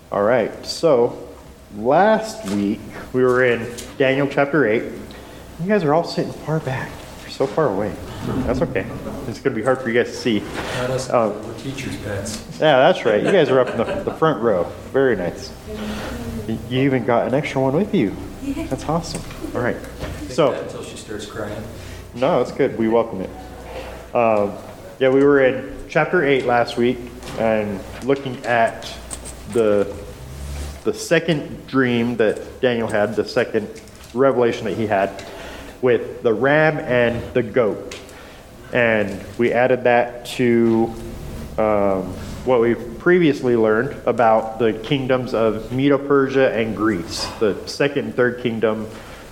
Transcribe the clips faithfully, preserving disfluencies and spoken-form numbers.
All right, so last week we were in Daniel chapter eight. You guys are all sitting far back. You're so far away. That's okay. It's going to be hard for you guys to see. Not us, Um, we're teachers' pets. Yeah, that's right. You guys are up in the, the front row. Very nice. You you even got an extra one with you. That's awesome. All right. Think So, that until she starts crying. no, it's good. We welcome it. Um, yeah, we were in chapter eight last week and looking at the the second dream that Daniel had, the second revelation that he had with the ram and the goat. And we added that to um, what we previously learned about the kingdoms of Medo-Persia and Greece, the second and third kingdom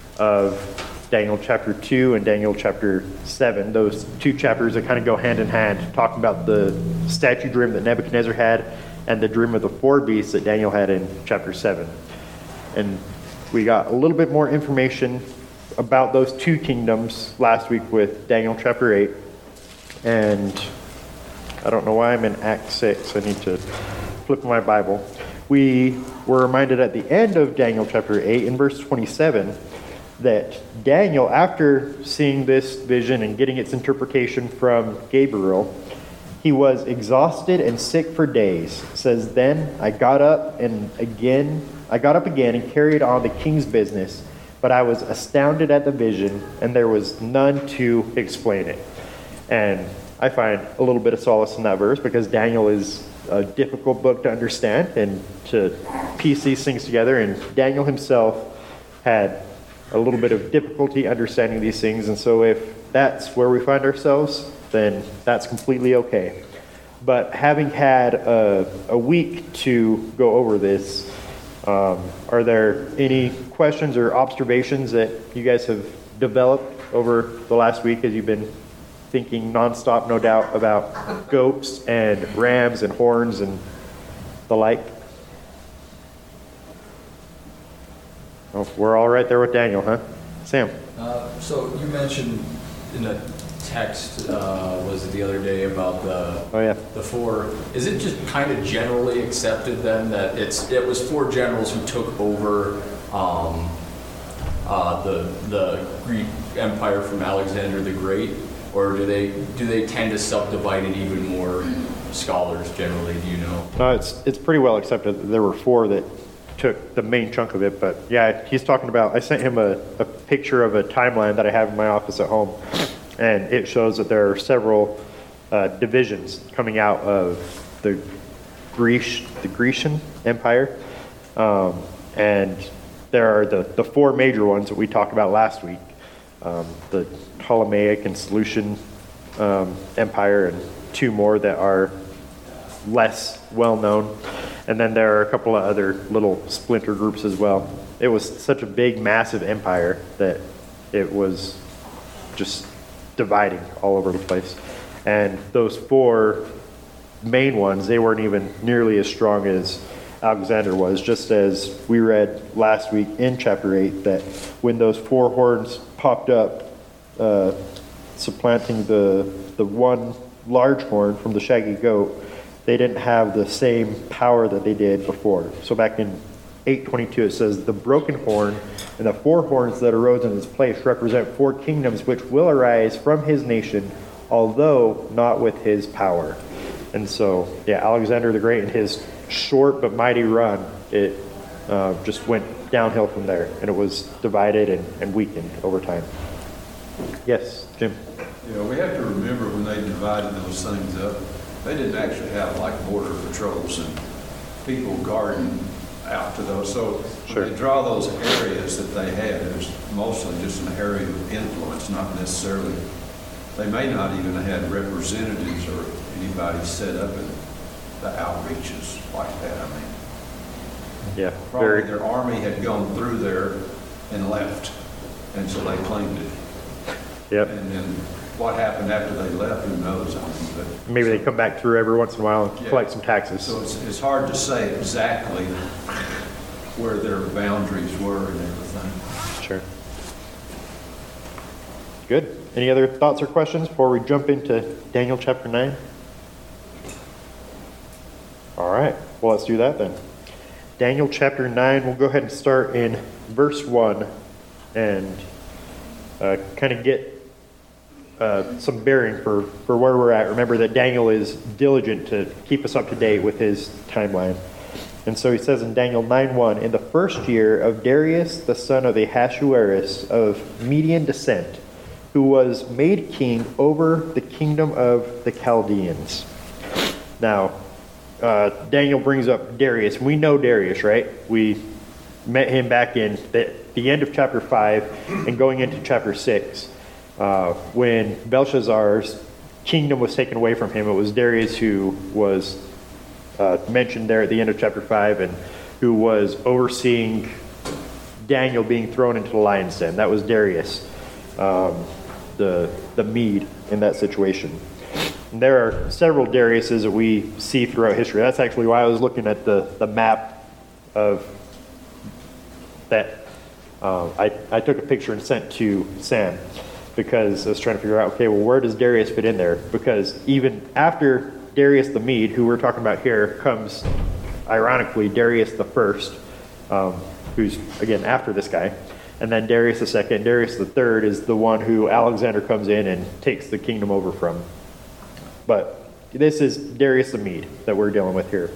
of Daniel chapter two and Daniel chapter seven. Those two chapters that kind of go hand in hand, talking about the statue dream that Nebuchadnezzar had and the dream of the four beasts that Daniel had in chapter seven. And we got a little bit more information about those two kingdoms last week with Daniel chapter eight. And I don't know why I'm in Act six. I need to flip my Bible. We were reminded at the end of Daniel chapter eight in verse twenty-seven that Daniel, after seeing this vision and getting its interpretation from Gabriel, he was exhausted and sick for days. It says, then I got up and again, I got up again and carried on the king's business, but I was astounded at the vision, and there was none to explain it. And I find a little bit of solace in that verse because Daniel is a difficult book to understand and to piece these things together. And Daniel himself had a little bit of difficulty understanding these things. And so if that's where we find ourselves, then that's completely okay. But having had a, a week to go over this, um, are there any questions or observations that you guys have developed over the last week as you've been thinking nonstop, no doubt, about goats and rams and horns and the like? Oh, we're all right there with Daniel, huh? Sam? Uh, so you mentioned in the text, uh, was it the other day about the Oh, yeah. the four? Is it just kind of generally accepted then that it's it was four generals who took over um, uh, the the Greek Empire from Alexander the Great, or do they do they tend to subdivide it even more? Scholars generally, do you know? No, it's it's pretty well accepted that there were four that took the main chunk of it. But yeah, he's talking about, I sent him a, a picture of a timeline that I have in my office at home, and it shows that there are several uh, divisions coming out of the Greece, the Grecian Empire, um, and there are the, the four major ones that we talked about last week, um, the Ptolemaic and Seleucian um, Empire, and two more that are less well known. And then there are a couple of other little splinter groups as well. It was such a big, massive empire that it was just dividing all over the place. And those four main ones, they weren't even nearly as strong as Alexander was, just as we read last week in chapter eight, that when those four horns popped up, uh, supplanting the the one large horn from the shaggy goat, they didn't have the same power that they did before. So back in eight twenty-two, it says, the broken horn and the four horns that arose in its place represent four kingdoms which will arise from his nation, although not with his power. And so, yeah, Alexander the Great, in his short but mighty run, it uh, just went downhill from there, and it was divided and, and weakened over time. Yes, Jim? Yeah, we have to remember when they divided those things up, they didn't actually have like border patrols and people guarding out to those. So when Sure. they draw those areas that they had, it was mostly just an area of influence, not necessarily, they may not even have had representatives or anybody set up in the outreaches like that. I mean, Yeah, probably very. their army had gone through there and left, and so they claimed it. Yep. And then what happened after they left, who knows? I mean, but Maybe they come back through every once in a while and Yeah. collect some taxes. So it's, it's hard to say exactly where their boundaries were and everything. Sure. Good. Any other thoughts or questions before we jump into Daniel chapter nine? All right. Well, let's do that then. Daniel chapter nine. We'll go ahead and start in verse one and uh, kind of get uh, some bearing for, for where we're at. Remember that Daniel is diligent to keep us up to date with his timeline. And so he says in Daniel nine one, in the first year of Darius, the son of Ahasuerus of Median descent, who was made king over the kingdom of the Chaldeans. Now, uh, Daniel brings up Darius. We know Darius, right? We met him back in the, the end of chapter five and going into chapter six. Uh, when Belshazzar's kingdom was taken away from him, it was Darius who was uh, mentioned there at the end of chapter five and who was overseeing Daniel being thrown into the lion's den. That was Darius, um, the, the Mede in that situation. And there are several Dariuses that we see throughout history. That's actually why I was looking at the, the map of that. Uh, I, I took a picture and sent to Sam because I was trying to figure out, okay, well, where does Darius fit in there? Because even after Darius the Mede, who we're talking about here, comes, ironically, Darius the First, um, who's, again, after this guy. And then Darius the Second, Darius the Third is the one who Alexander comes in and takes the kingdom over from. But this is Darius the Mede that we're dealing with here.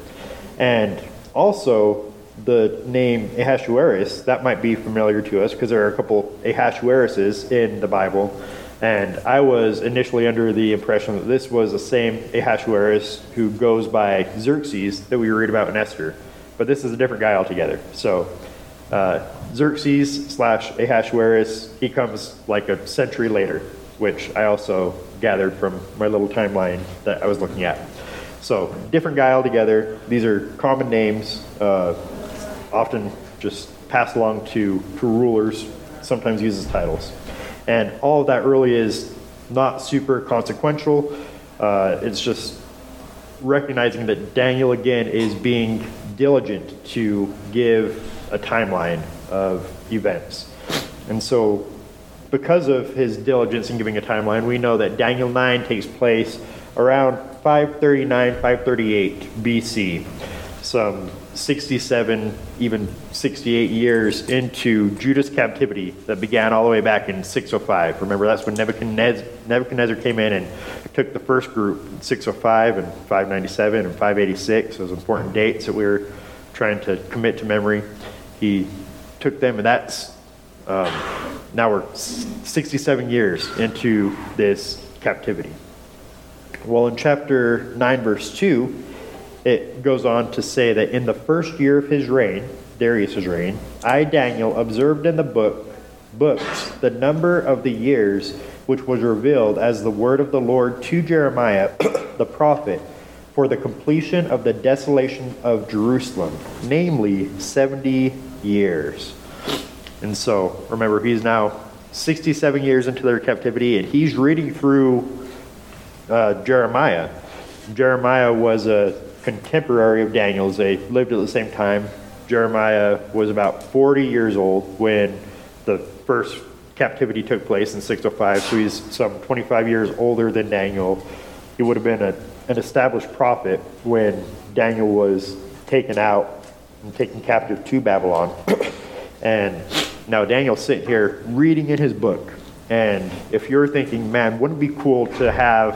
And also, the name Ahasuerus, that might be familiar to us because there are a couple Ahasueruses in the Bible. And I was initially under the impression that this was the same Ahasuerus who goes by Xerxes that we read about in Esther. But this is a different guy altogether. So uh, Xerxes slash Ahasuerus, he comes like a century later, which I also gathered from my little timeline that I was looking at. So, different guy altogether. These are common names, uh, often just passed along to, to rulers, sometimes used as titles. And all of that really is not super consequential. Uh, it's just recognizing that Daniel, again, is being diligent to give a timeline of events. And so, because of his diligence in giving a timeline, we know that Daniel nine takes place around five thirty-nine, five thirty-eight B C, some sixty-seven, even sixty-eight years into Judah's captivity that began all the way back in six oh five. Remember, that's when Nebuchadnezzar, Nebuchadnezzar came in and took the first group in six oh five and five ninety-seven and five eighty-six, those important dates that we were trying to commit to memory. He took them, and that's um, now we're sixty-seven years into this captivity. Well, in chapter nine, verse two, it goes on to say that in the first year of his reign, Darius's reign, I, Daniel, observed in the book books the number of the years which was revealed as the word of the Lord to Jeremiah the prophet for the completion of the desolation of Jerusalem, namely seventy years. And so, remember, he's now sixty-seven years into their captivity, and he's reading through uh, Jeremiah. Jeremiah was a contemporary of Daniel's. They lived at the same time. Jeremiah was about forty years old when the first captivity took place in six oh five, so he's some twenty-five years older than Daniel. He would have been a, an established prophet when Daniel was taken out and taken captive to Babylon. And now Daniel's sitting here reading in his book. And if you're thinking, man, wouldn't it be cool to have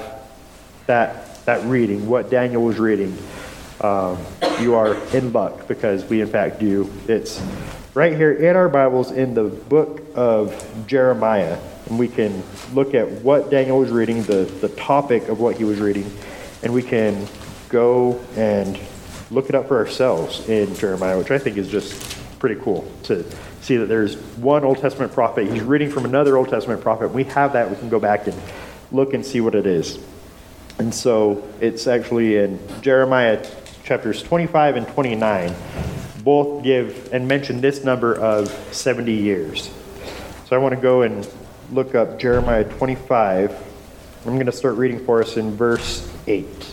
that that reading, what Daniel was reading, um, you are in luck, because we in fact do. It's right here in our Bibles in the book of Jeremiah. And we can look at what Daniel was reading, the, the topic of what he was reading, and we can go and look it up for ourselves in Jeremiah, which I think is just pretty cool to see that there's one Old Testament prophet. He's reading from another Old Testament prophet. We have that. We can go back and look and see what it is. And so it's actually in Jeremiah chapters twenty-five and twenty-nine, both give and mention this number of seventy years. So I want to go and look up Jeremiah twenty-five. I'm going to start reading for us in verse eight.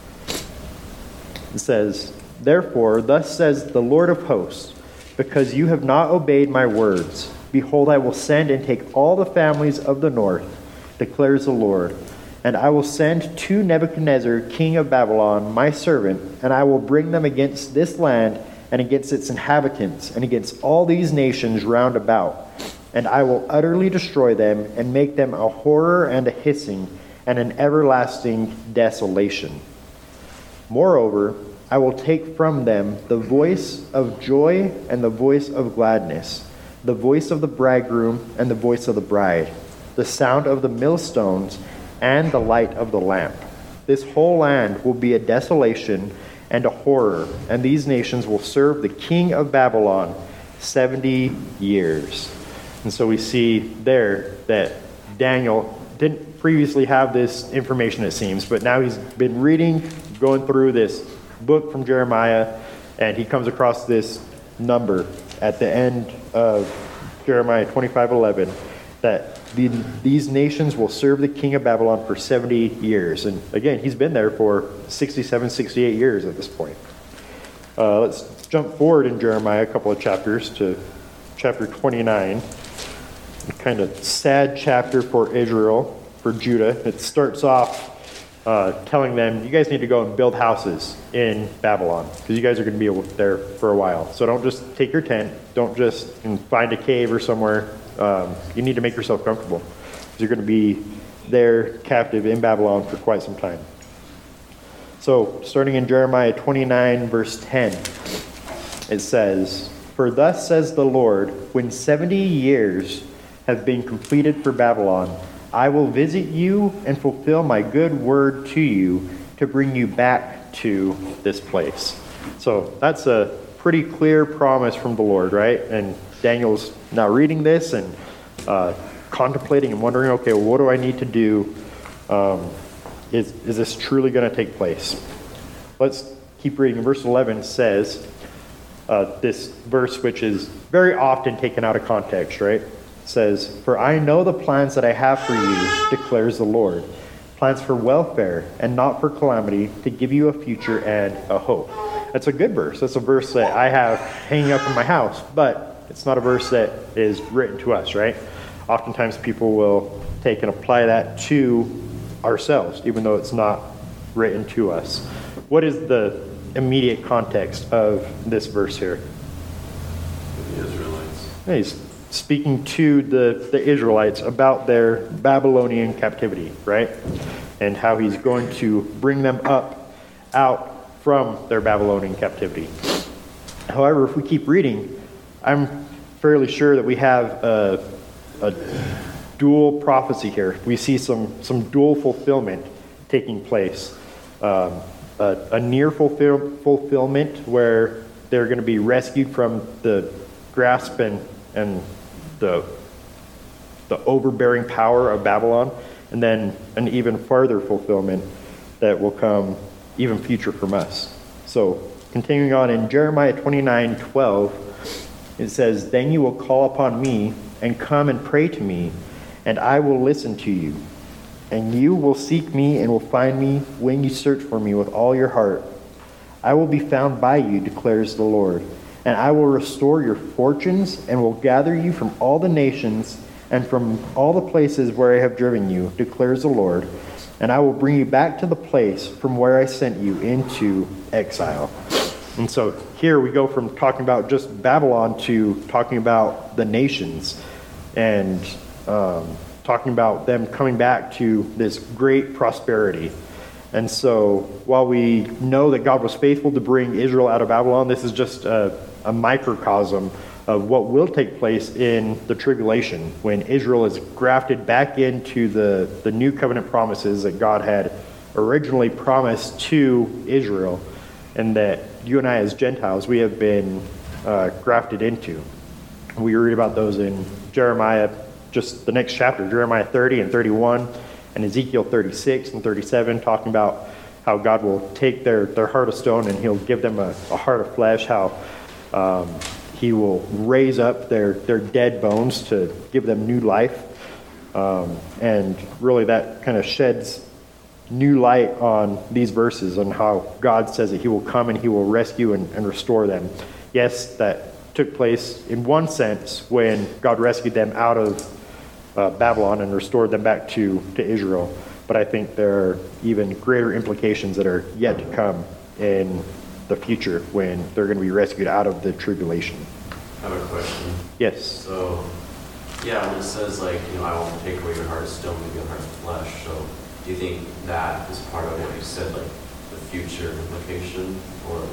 It says, "Therefore, thus says the Lord of hosts, because you have not obeyed my words, behold, I will send and take all the families of the north, declares the Lord. And I will send to Nebuchadnezzar, king of Babylon, my servant, and I will bring them against this land and against its inhabitants, and against all these nations round about. And I will utterly destroy them, and make them a horror and a hissing, and an everlasting desolation. Moreover, I will take from them the voice of joy and the voice of gladness, the voice of the bridegroom and the voice of the bride, the sound of the millstones and the light of the lamp. This whole land will be a desolation and a horror, and these nations will serve the king of Babylon seventy years. And so we see there that Daniel didn't previously have this information, it seems, but now he's been reading, going through this book from Jeremiah, and he comes across this number at the end of Jeremiah twenty-five eleven, that the, these nations will serve the king of Babylon for seventy years. And again, he's been there for sixty-seven, sixty-eight years at this point. Uh, let's jump forward in Jeremiah a couple of chapters to chapter twenty-nine. A kind of sad chapter for Israel, for Judah. It starts off uh, telling them, you guys need to go and build houses in Babylon, because you guys are going to be there for a while. So don't just take your tent. Don't just find a cave or somewhere. Um, you need to make yourself comfortable, because you're going to be there captive in Babylon for quite some time. So starting in Jeremiah twenty-nine, verse ten, it says, "For thus says the Lord, when seventy years have been completed for Babylon, I will visit you and fulfill my good word to you to bring you back to this place." So that's a pretty clear promise from the Lord, right? And Daniel's now reading this and uh, contemplating and wondering, okay, well, what do I need to do? Um, is, is this truly going to take place? Let's keep reading. Verse eleven says, uh, this verse which is very often taken out of context, right? It says, "For I know the plans that I have for you, declares the Lord, plans for welfare and not for calamity, to give you a future and a hope." That's a good verse. That's a verse that I have hanging up in my house, but it's not a verse that is written to us, right? Oftentimes people will take and apply that to ourselves, even though it's not written to us. What is the immediate context of this verse here? The Israelites. Yeah, he's speaking to the, the Israelites about their Babylonian captivity, right? And how he's going to bring them up out from their Babylonian captivity. However, if we keep reading, I'm fairly sure that we have a, a dual prophecy here. We see some, some dual fulfillment taking place. Um, a, a near fulfill, fulfillment where they're going to be rescued from the grasp and, and the, the overbearing power of Babylon, and then an even farther fulfillment that will come even future from us. So continuing on in Jeremiah twenty-nine twelve, it says, "Then you will call upon me and come and pray to me, and I will listen to you. And you will seek me and will find me when you search for me with all your heart. I will be found by you, declares the Lord. And I will restore your fortunes and will gather you from all the nations and from all the places where I have driven you, declares the Lord. And I will bring you back to the place from where I sent you into exile." And so here we go from talking about just Babylon to talking about the nations and um, talking about them coming back to this great prosperity. And so while we know that God was faithful to bring Israel out of Babylon, this is just a, a microcosm of what will take place in the tribulation when Israel is grafted back into the, the new covenant promises that God had originally promised to Israel, and that you and I as Gentiles, we have been uh, grafted into. We read about those in Jeremiah, just the next chapter, Jeremiah thirty and thirty-one, and Ezekiel thirty-six and thirty-seven, talking about how God will take their, their heart of stone and he'll give them a, a heart of flesh, how um, he will raise up their, their dead bones to give them new life. Um, and really that kind of sheds new light on these verses on how God says that he will come and he will rescue and, and restore them. Yes, that took place in one sense when God rescued them out of uh, Babylon and restored them back to, to Israel. But I think there are even greater implications that are yet to come in the future when they're going to be rescued out of the tribulation. I have a question. Yes. So, yeah, when it says like, you know, I will take away your heart of stone and give you a heart of flesh. So, do you think that is part of what you said, like the future implication, or?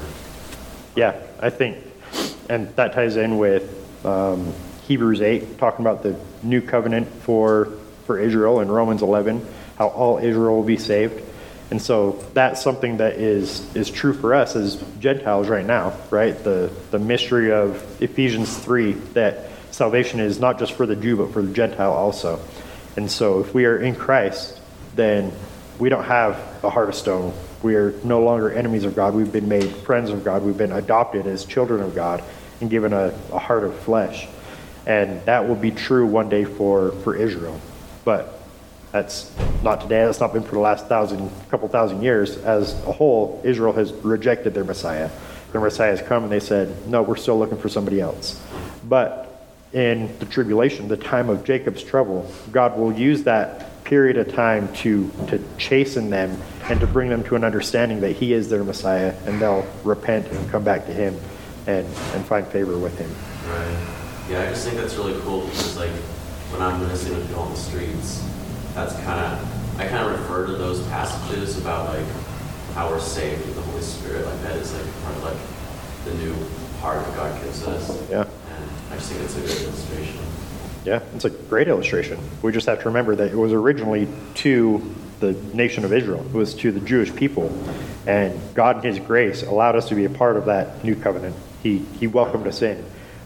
Yeah, I think, and that ties in with um, Hebrews eight, talking about the new covenant for for Israel, and Romans eleven, how all Israel will be saved. And so that's something that is is true for us as Gentiles right now, right? The the mystery of Ephesians three, that salvation is not just for the Jew, but for the Gentile also. And so if we are in Christ, then we don't have a heart of stone. We are no longer enemies of God. We've been made friends of God. We've been adopted as children of God and given a, a heart of flesh. And that will be true one day for, for Israel. But that's not today. That's not been for the last thousand, couple thousand years. As a whole, Israel has rejected their Messiah. Their Messiah has come and they said, no, we're still looking for somebody else. But in the tribulation, the time of Jacob's trouble, God will use that period of time to, to chasten them and to bring them to an understanding that he is their Messiah, and they'll repent and come back to him and, and find favor with him. Right. Yeah, I just think that's really cool because, like, when I'm listening to people on the streets, that's kind of, I kind of refer to those passages about, like, how we're saved with the Holy Spirit. Like, that is, like, part of, like, the new heart that God gives us. Yeah. And I just think it's a good illustration. Yeah, it's a great illustration. We just have to remember that it was originally to the nation of Israel. It was to the Jewish people. And God in his grace allowed us to be a part of that new covenant. He, he welcomed us in.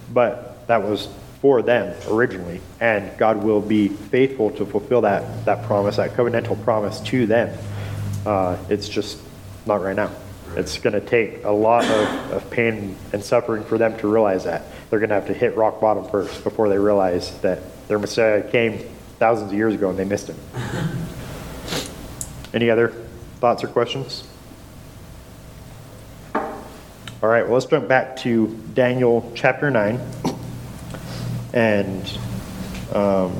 But that was for them originally. And God will be faithful to fulfill that, that promise, that covenantal promise to them. Uh, it's just not right now. It's going to take a lot of, of pain and suffering for them to realize that. They're going to have to hit rock bottom first before they realize that their Messiah came thousands of years ago and they missed him. Any other thoughts or questions? All right, well, let's jump back to Daniel chapter nine. And um,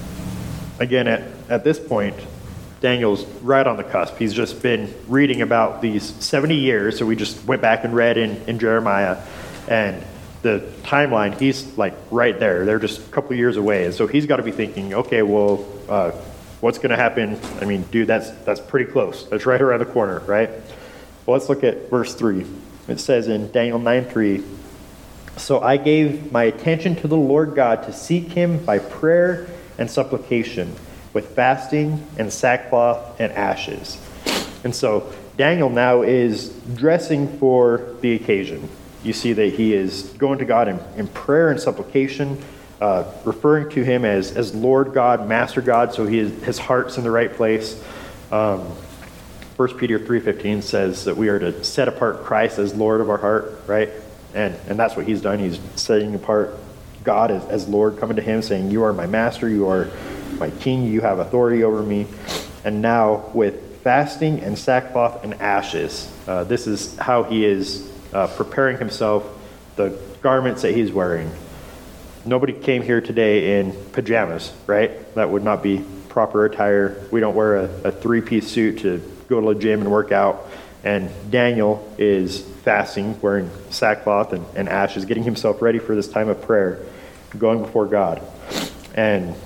again, at, at this point, Daniel's right on the cusp. He's just been reading about these seventy years. So we just went back and read in, in Jeremiah. And the timeline, he's like right there. They're just a couple of years away. And so he's got to be thinking, okay, well, uh, what's going to happen? I mean, dude, that's that's pretty close. That's right around the corner, right? Well, let's look at verse three. It says in Daniel nine three, "So I gave my attention to the Lord God to seek him by prayer and supplication, with fasting and sackcloth and ashes." And so Daniel now is dressing for the occasion. You see that he is going to God in, in prayer and supplication, uh, referring to him as, as Lord God, Master God, so he is, his heart's in the right place. Um, First Peter three fifteen says that we are to set apart Christ as Lord of our heart, right? And and that's what he's done. He's setting apart God as, as Lord, coming to him, saying, you are my master, you are my king, you have authority over me. And now with fasting and sackcloth and ashes, uh, this is how he is uh, preparing himself, the garments that he's wearing. Nobody came here today in pajamas, right? That would not be proper attire. We don't wear a, a three-piece suit to go to the gym and work out. And Daniel is fasting, wearing sackcloth and, and ashes, getting himself ready for this time of prayer, going before God. And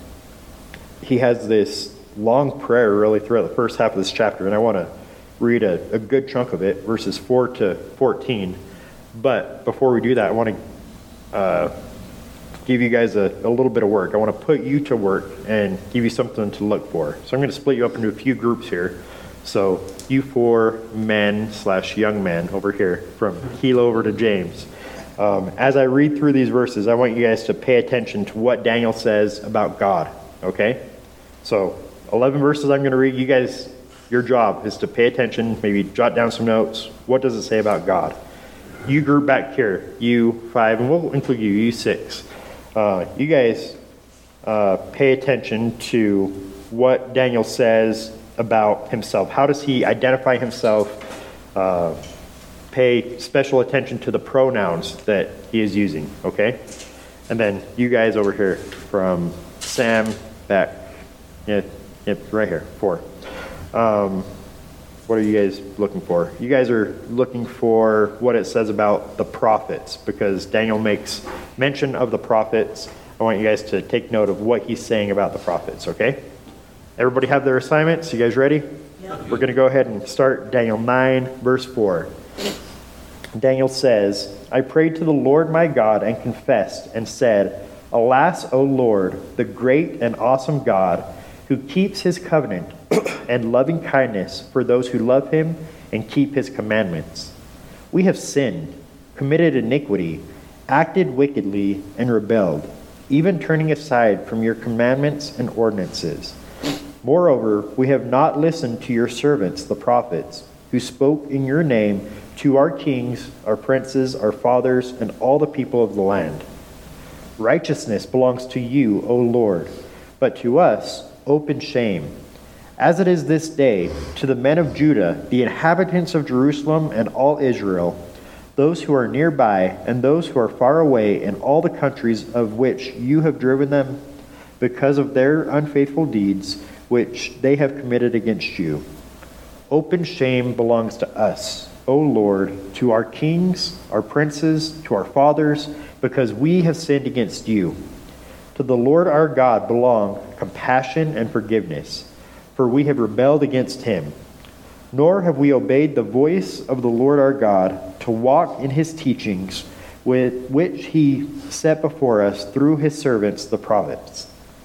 he has this long prayer really throughout the first half of this chapter, and I want to read a, a good chunk of it, verses four to fourteen. But before we do that, I want to uh, give you guys a, a little bit of work. I want to put you to work and give you something to look for. So I'm going to split you up into a few groups here. So you four men slash young men over here, from Kilo over to James. Um, as I read through these verses, I want you guys to pay attention to what Daniel says about God, okay? So eleven verses I'm going to read. You guys, your job is to pay attention, maybe jot down some notes. What does it say about God? You group back here, you five, and we'll include you, you six. Uh, you guys uh, pay attention to what Daniel says about himself. How does he identify himself? Uh, pay special attention to the pronouns that he is using, okay? And then you guys over here, from Sam back, yeah, yeah right here, four. Um, What are you guys looking for? You guys are looking for what it says about the prophets, because Daniel makes mention of the prophets. I want you guys to take note of what he's saying about the prophets, okay? Everybody have their assignments? You guys ready? Yeah. We're going to go ahead and start Daniel nine, verse four. Daniel says, I prayed to the Lord my God and confessed and said, Alas, O Lord, the great and awesome God, who keeps his covenant and loving kindness for those who love him and keep his commandments. We have sinned, committed iniquity, acted wickedly, and rebelled, even turning aside from your commandments and ordinances. Moreover, we have not listened to your servants, the prophets, who spoke in your name to our kings, our princes, our fathers, and all the people of the land. Righteousness belongs to you, O Lord, but to us open shame. As it is this day, to the men of Judah, the inhabitants of Jerusalem and all Israel, those who are nearby and those who are far away in all the countries of which you have driven them, because of their unfaithful deeds which they have committed against you. Open shame belongs to us, O Lord, to our kings, our princes, to our fathers, because we have sinned against you. To the Lord our God belong compassion and forgiveness, for we have rebelled against him. Nor have we obeyed the voice of the Lord our God to walk in his teachings, with which he set before us through his servants the prophets.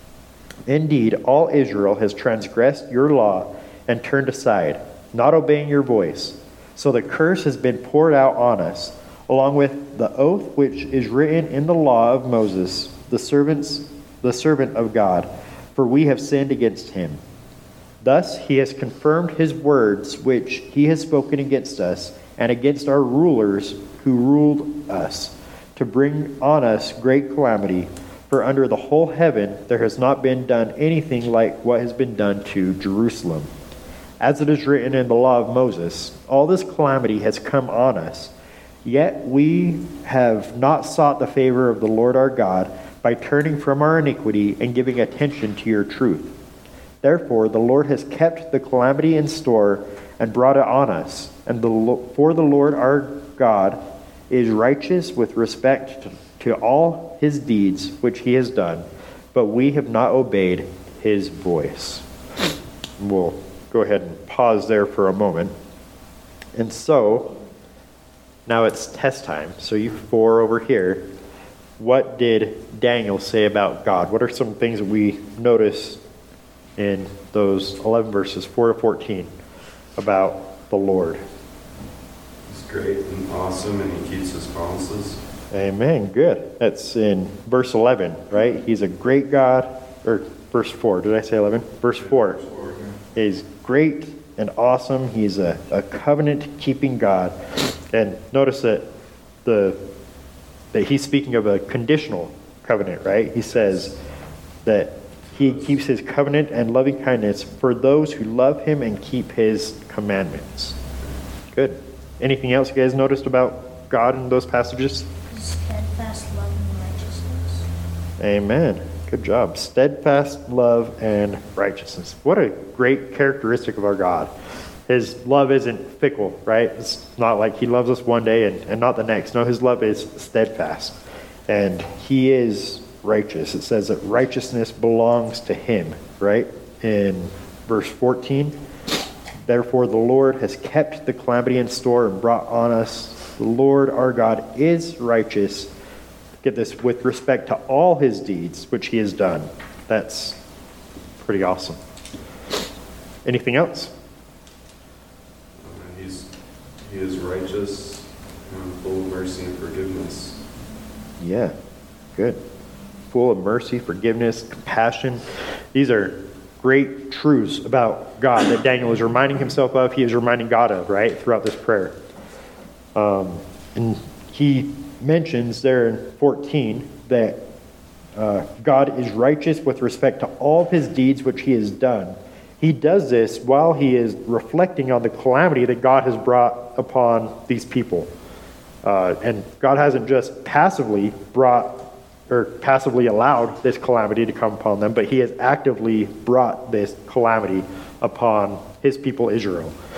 Indeed, all Israel has transgressed your law and turned aside, not obeying your voice. So the curse has been poured out on us, along with the oath which is written in the law of Moses, the servants, the servant of God, for we have sinned against him. Thus he has confirmed his words which he has spoken against us and against our rulers who ruled us, to bring on us great calamity. For under the whole heaven there has not been done anything like what has been done to Jerusalem. As it is written in the law of Moses, all this calamity has come on us. Yet we have not sought the favor of the Lord our God by turning from our iniquity and giving attention to your truth. Therefore the Lord has kept the calamity in store and brought it on us. And the, for the Lord our God is righteous with respect to, to all his deeds which he has done, but we have not obeyed his voice. We'll go ahead and pause there for a moment. And so, now it's test time. So you four over here, what did Daniel say about God? What are some things that we notice in those eleven verses, four to fourteen, about the Lord? He's great and awesome, and he keeps his promises. Amen. Good. That's in verse eleven, right? He's a great God. Or verse four. Did I say eleven? Verse four. He's great and awesome. He's a, a covenant-keeping God. And notice that the that he's speaking of a conditional covenant, right? He says that he keeps his covenant and loving kindness for those who love him and keep his commandments. Good. Anything else you guys noticed about God in those passages? Steadfast love and righteousness. Amen. Good job. Steadfast love and righteousness. What a great characteristic of our God. His love isn't fickle, right? It's not like he loves us one day and, and not the next. No, his love is steadfast. And he is righteous. It says that righteousness belongs to him, right? In verse fourteen, therefore the Lord has kept the calamity in store and brought on us. The Lord our God is righteous. Get this, with respect to all his deeds, which he has done. That's pretty awesome. Anything else? Uh, He's, he is righteous and full of mercy and forgiveness. Yeah, good. Full of mercy, forgiveness, compassion. These are great truths about God that Daniel is reminding himself of. He is reminding God of, right, throughout this prayer. Um, and he mentions there in fourteen that uh, God is righteous with respect to all of his deeds which he has done. He does this while he is reflecting on the calamity that God has brought upon these people. Uh, and God hasn't just passively brought or passively allowed this calamity to come upon them, but he has actively brought this calamity upon his people Israel.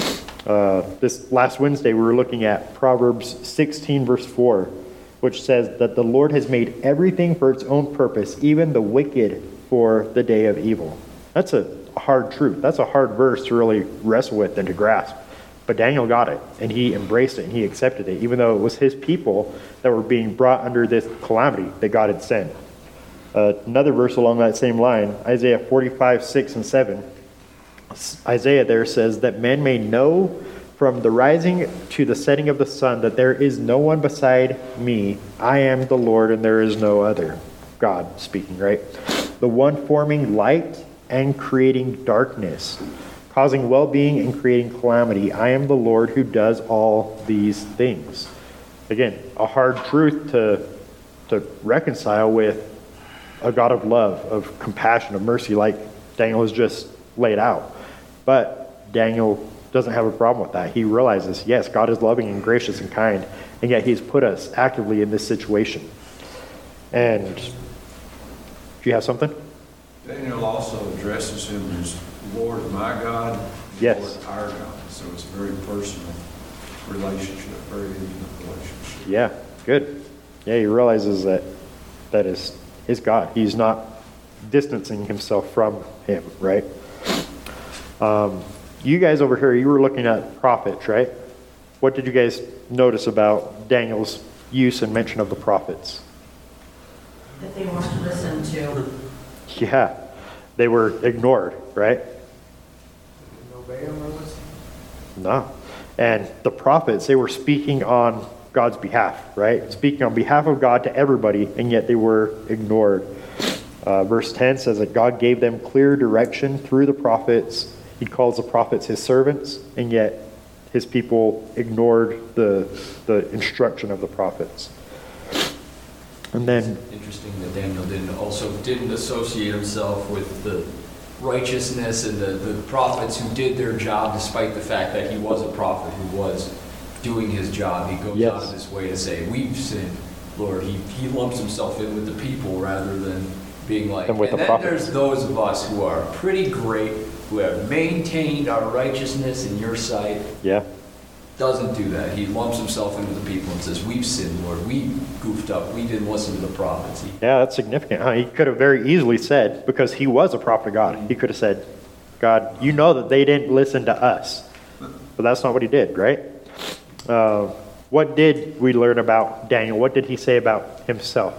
Uh, this last Wednesday, we were looking at Proverbs sixteen, verse four, which says that the Lord has made everything for its own purpose, even the wicked for the day of evil. That's a hard truth. That's a hard verse to really wrestle with and to grasp. But Daniel got it, and he embraced it, and he accepted it, even though it was his people that were being brought under this calamity that God had sent. Uh, another verse along that same line, Isaiah forty-five, six and seven. Isaiah there says that men may know from the rising to the setting of the sun that there is no one beside me. I am the Lord and there is no other. God speaking, right? The one forming light and creating darkness, causing well-being and creating calamity. I am the Lord who does all these things. Again, a hard truth to, to reconcile with a God of love, of compassion, of mercy, like Daniel has just laid out. But Daniel doesn't have a problem with that. He realizes, yes, God is loving and gracious and kind, and yet he's put us actively in this situation. And do you have something? Daniel also addresses him as Lord my God, Yes. Lord our God. So it's a very personal relationship, very intimate relationship. Yeah, good. Yeah, he realizes that that is his God. He's not distancing himself from him, right? Um, you guys over here, you were looking at prophets, right? What did you guys notice about Daniel's use and mention of the prophets? That they weren't listened to. Yeah, they were ignored, right? Obey them or listen? No. And the prophets, they were speaking on God's behalf, right? Speaking on behalf of God to everybody, and yet they were ignored. Uh, verse ten says that God gave them clear direction through the prophets. He calls the prophets his servants, and yet his people ignored the, the instruction of the prophets. And then, Interesting that Daniel didn't also didn't associate himself with the righteousness and the, the prophets who did their job despite the fact that he was a prophet who was doing his job. He goes Yes. out of his way to say, we've sinned, Lord. He, he lumps himself in with the people rather than being like, And with the then prophets. there's those of us who are pretty great, who have maintained our righteousness in your sight. yeah, Doesn't do that. He lumps himself in with the people and says, we've sinned, Lord. We goofed up. We didn't listen to the prophets. He, yeah, that's significant. Huh? He could have very easily said, because he was a prophet of God, he could have said, God, you know that they didn't listen to us. But that's not what he did, right? Uh, what did we learn about Daniel? What did he say about himself?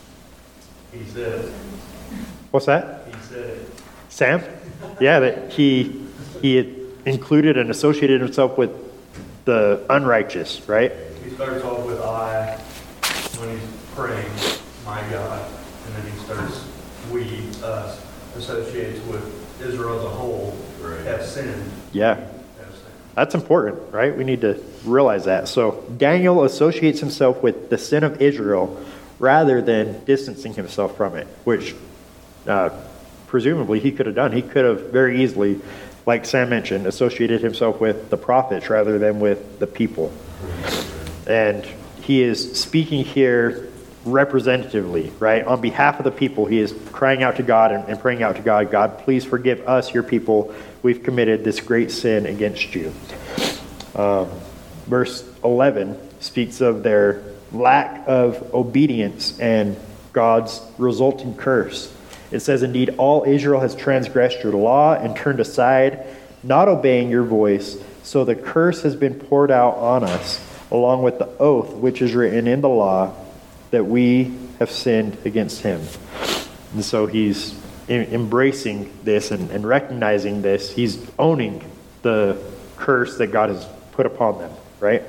He said it. What's that? He said it. Sam? Yeah, that he he had included and associated himself with the unrighteous, right? He starts off with I when he's praying, my God, and then he starts we, us, associates with Israel as a whole, Right. have sinned. Yeah. Have sinned. That's important, right? We need to realize that. So Daniel associates himself with the sin of Israel rather than distancing himself from it, which uh, presumably he could have done. He could have very easily, like Sam mentioned, associated himself with the prophets rather than with the people. And he is speaking here representatively, right? On behalf of the people, he is crying out to God and, and praying out to God, God, please forgive us, your people. We've committed this great sin against you. Um, verse eleven speaks of their lack of obedience and God's resulting curse. It says, indeed, all Israel has transgressed your law and turned aside, not obeying your voice. So the curse has been poured out on us, along with the oath which is written in the law, that we have sinned against him. And so he's em- embracing this and, and recognizing this. He's owning the curse that God has put upon them, right?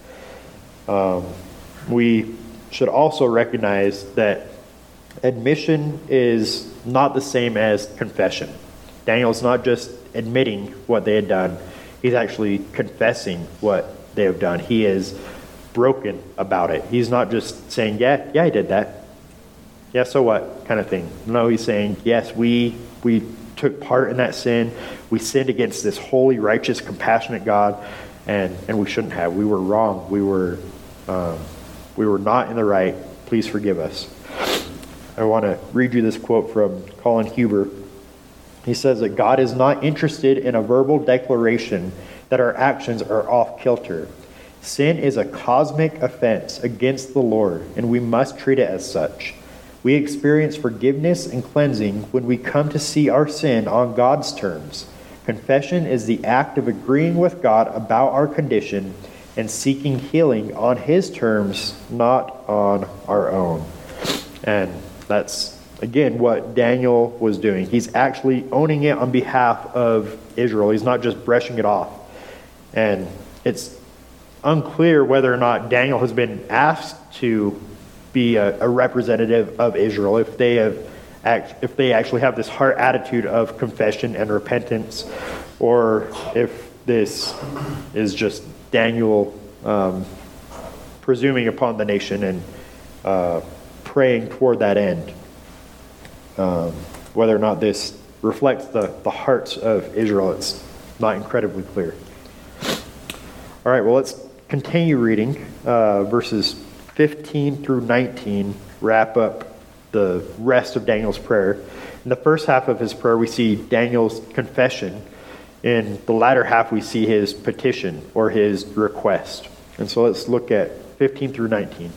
Um, we should also recognize that admission is not the same as confession. Daniel's not just admitting what they had done. He's actually confessing what they have done. He is broken about it. He's not just saying, yeah, yeah, I did that. Yeah, so what kind of thing. No, he's saying, yes, we we took part in that sin. We sinned against this holy, righteous, compassionate God, and, and we shouldn't have. We were wrong. We were um, we were not in the right. Please forgive us. I want to read you this quote from Colin Huber. He says that God is not interested in a verbal declaration that our actions are off kilter. Sin is a cosmic offense against the Lord, and we must treat it as such. We experience forgiveness and cleansing when we come to see our sin on God's terms. Confession is the act of agreeing with God about our condition and seeking healing on His terms, not on our own. And that's, again, what Daniel was doing. He's actually owning it on behalf of Israel. He's not just brushing it off. And it's unclear whether or not Daniel has been asked to be a, a representative of Israel, if they have act, if they actually have this heart attitude of confession and repentance, or if this is just Daniel um, presuming upon the nation and uh, praying toward that end. Um, whether or not this reflects the, the hearts of Israel, it's not incredibly clear. All right, well, let's continue reading uh, verses fifteen through nineteen, wrap up the rest of Daniel's prayer. In the first half of his prayer, we see Daniel's confession. In the latter half, we see his petition or his request. And so let's look at fifteen through nineteen.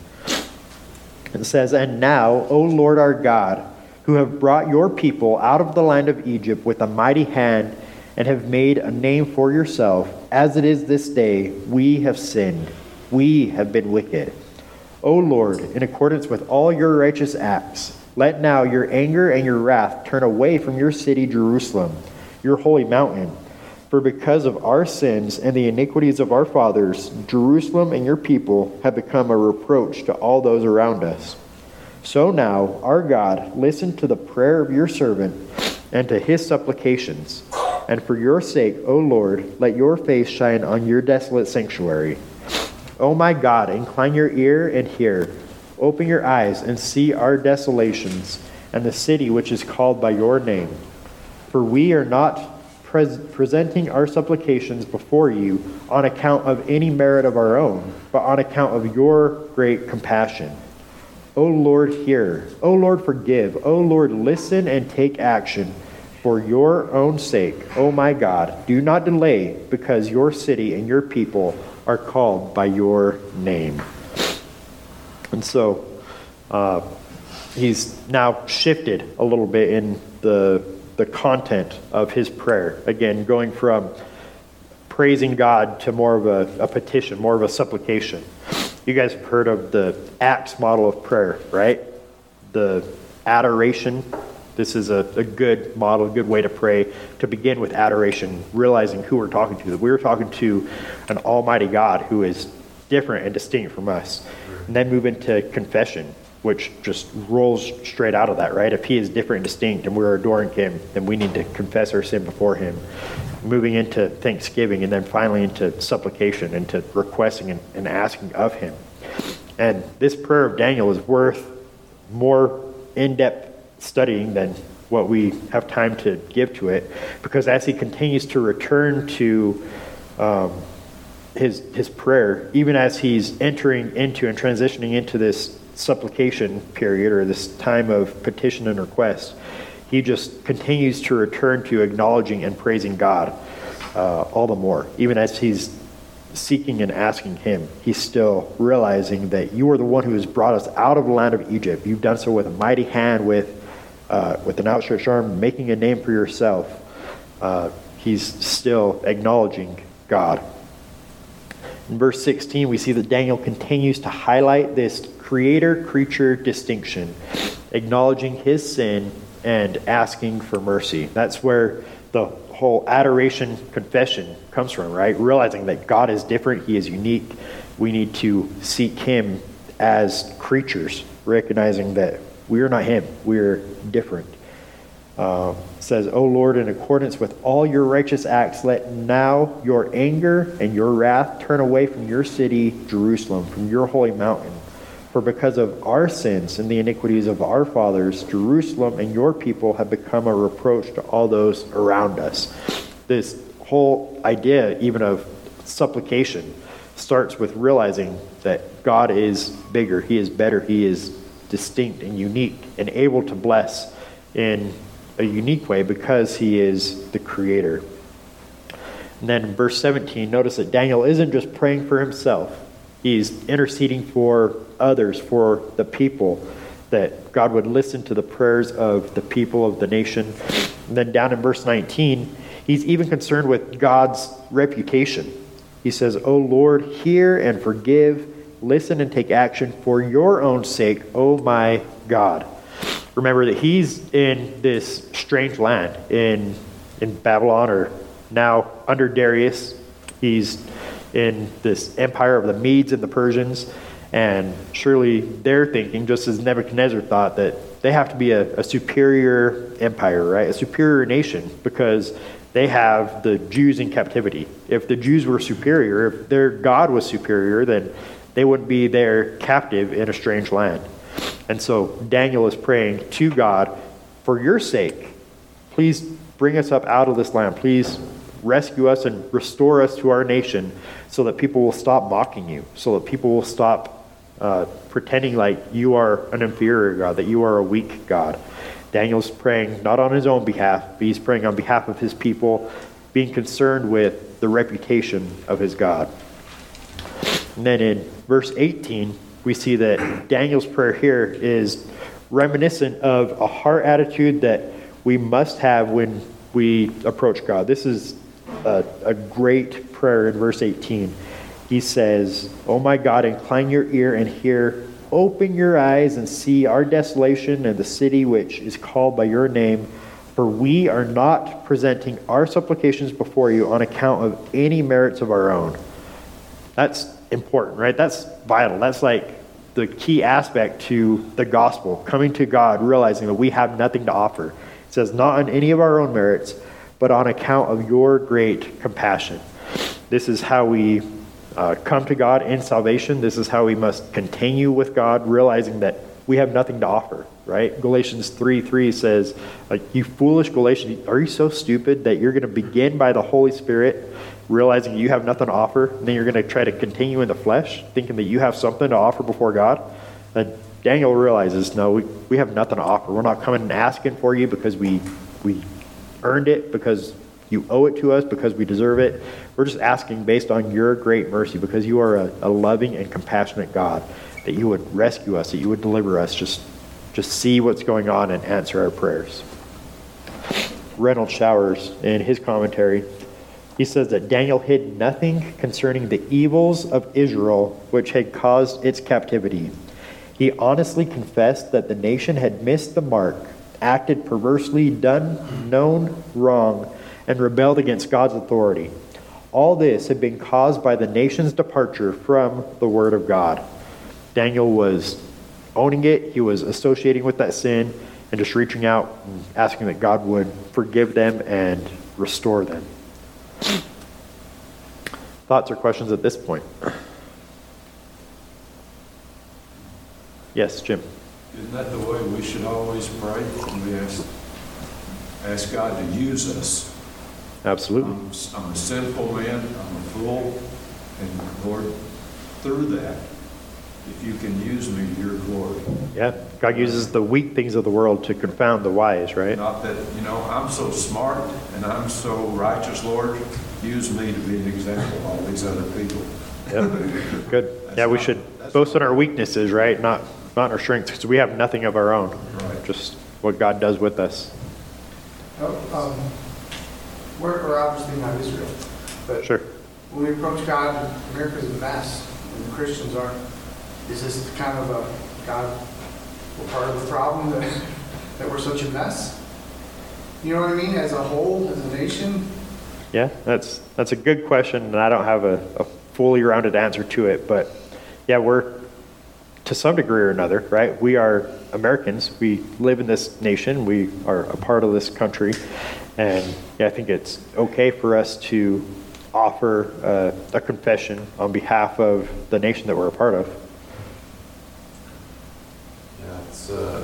It says, "And now, O Lord our God, who have brought your people out of the land of Egypt with a mighty hand and have made a name for yourself, as it is this day, we have sinned. We have been wicked. O Lord, in accordance with all your righteous acts, let now your anger and your wrath turn away from your city Jerusalem, your holy mountain. For because of our sins and the iniquities of our fathers, Jerusalem and your people have become a reproach to all those around us. So now, our God, listen to the prayer of your servant and to his supplications. And for your sake, O Lord, let your face shine on your desolate sanctuary. O my God, incline your ear and hear. Open your eyes and see our desolations and the city which is called by your name. For we are not pres- presenting our supplications before you on account of any merit of our own, but on account of your great compassion. O Lord, hear. O Lord, forgive. O Lord, listen and take action. For your own sake, O my God, do not delay, because your city and your people are called by your name." And so uh, he's now shifted a little bit in the the content of his prayer. Again, going from praising God to more of a, a petition, more of a supplication. You guys have heard of the Acts model of prayer, right? The adoration. This is a, a good model, a good way to pray, to begin with adoration, realizing who we're talking to. That we're talking to an almighty God who is different and distinct from us. And then move into confession, which just rolls straight out of that, right? If he is different and distinct and we're adoring him, then we need to confess our sin before him. Moving into thanksgiving, and then finally into supplication, into requesting and, and asking of him. And this prayer of Daniel is worth more in-depth studying than what we have time to give to it, because as he continues to return to um, his his prayer, even as he's entering into and transitioning into this supplication period, or this time of petition and request, he just continues to return to acknowledging and praising God uh, all the more. Even as he's seeking and asking him, he's still realizing that you are the one who has brought us out of the land of Egypt. You've done so with a mighty hand, with uh, with an outstretched arm, making a name for yourself. Uh, he's still acknowledging God. In verse sixteen, we see that Daniel continues to highlight this creator-creature distinction, acknowledging his sin and asking for mercy. That's where the whole adoration confession comes from, right? Realizing that God is different, he is unique. We need to seek him as creatures, recognizing that we are not him, we're different. Uh, it says, "O Lord, in accordance with all your righteous acts, let now your anger and your wrath turn away from your city, Jerusalem, from your holy mountain. For because of our sins and the iniquities of our fathers, Jerusalem and your people have become a reproach to all those around us." This whole idea, even of supplication, starts with realizing that God is bigger, he is better, he is distinct and unique and able to bless in a unique way because he is the creator. And then in verse seventeen, notice that Daniel isn't just praying for himself. He's interceding for others, for the people, that God would listen to the prayers of the people of the nation. And then down in verse nineteen, he's even concerned with God's reputation. He says, "O Lord, hear and forgive, listen and take action for your own sake, O my God." Remember that he's in this strange land in, in Babylon, or now under Darius. He's in this empire of the Medes and the Persians. And surely they're thinking, just as Nebuchadnezzar thought, that they have to be a, a superior empire, right? A superior nation, because they have the Jews in captivity. If the Jews were superior, if their God was superior, then they wouldn't be there captive in a strange land. And so Daniel is praying to God, for your sake, please bring us up out of this land. Please rescue us and restore us to our nation, so that people will stop mocking you, so that people will stop uh, pretending like you are an inferior God, that you are a weak God. Daniel's praying not on his own behalf, but he's praying on behalf of his people, being concerned with the reputation of his God. And then in verse eighteen, we see that Daniel's prayer here is reminiscent of a heart attitude that we must have when we approach God. This is a, a great prayer in verse eighteen. He says, "O my God, incline your ear and hear. Open your eyes and see our desolation and the city which is called by your name. For we are not presenting our supplications before you on account of any merits of our own." That's important, right? That's vital. That's like the key aspect to the gospel, coming to God, realizing that we have nothing to offer. It says, not on any of our own merits, but on account of your great compassion. This is how we uh, come to God in salvation. This is how we must continue with God, realizing that we have nothing to offer, right? Galatians three three says, like, you foolish Galatians, are you so stupid that you're going to begin by the Holy Spirit, realizing you have nothing to offer, and then you're going to try to continue in the flesh, thinking that you have something to offer before God? And Daniel realizes, no, we, we have nothing to offer. We're not coming and asking for you because we we earned it, because you owe it to us, because we deserve it. We're just asking based on your great mercy, because you are a, a loving and compassionate God, that you would rescue us, that you would deliver us. Just, just see what's going on and answer our prayers. Reynolds Showers, in his commentary, he says that Daniel hid nothing concerning the evils of Israel which had caused its captivity. He honestly confessed that the nation had missed the mark, acted perversely, done known wrong, and rebelled against God's authority. All this had been caused by the nation's departure from the Word of God. Daniel was owning it. He was associating with that sin and just reaching out and asking that God would forgive them and restore them. Thoughts or questions at this point? Yes, Jim. Isn't that the way we should always pray? We ask, ask God to use us. Absolutely. I'm, I'm a sinful man, I'm a fool, and Lord, through that, if you can use me to your glory. Yeah, God uses the weak things of the world to confound the wise, right? Not that, you know, I'm so smart and I'm so righteous, Lord, use me to be an example of all these other people. Yeah, good. Yeah, we should boast in our weaknesses, right? Not not in our strengths, because we have nothing of our own. Right. Just what God does with us. Oh, um, we're, we're obviously not Israel, but Sure. when we approach God, America's a mess, and the Christians aren't. Is this kind of a God, we're part of the problem that, that we're such a mess? You know what I mean? As a whole, as a nation? Yeah, that's that's a good question, and I don't have a, a fully rounded answer to it. But yeah, we're, to some degree or another, right? We are Americans. We live in this nation. We are a part of this country. And yeah, I think it's okay for us to offer uh, a confession on behalf of the nation that we're a part of. Yeah, it's, uh,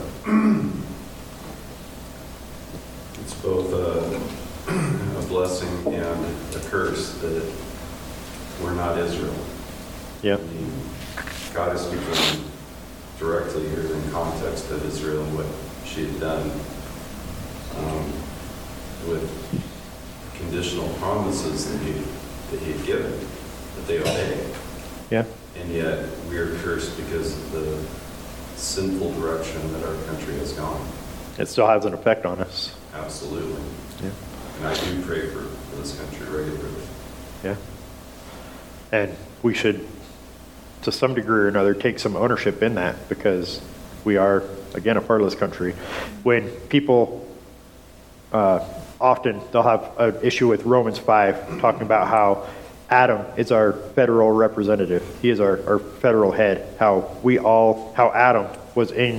it's both a, a blessing and a curse that we're not Israel. Yeah. I mean, God is speaking directly here in context of Israel and what she had done um, with conditional promises that he, that he had given, that they obey. Yeah. And yet we are cursed because of the sinful direction that our country has gone. It still has an effect on us. Absolutely. Yeah. And I do pray for, for this country regularly. Yeah. And we should, to some degree or another, take some ownership in that, because we are, again, a part of this country. When people, uh, often they'll have an issue with Romans five, talking about how Adam is our federal representative. He is our, our federal head. How we all, how Adam was in,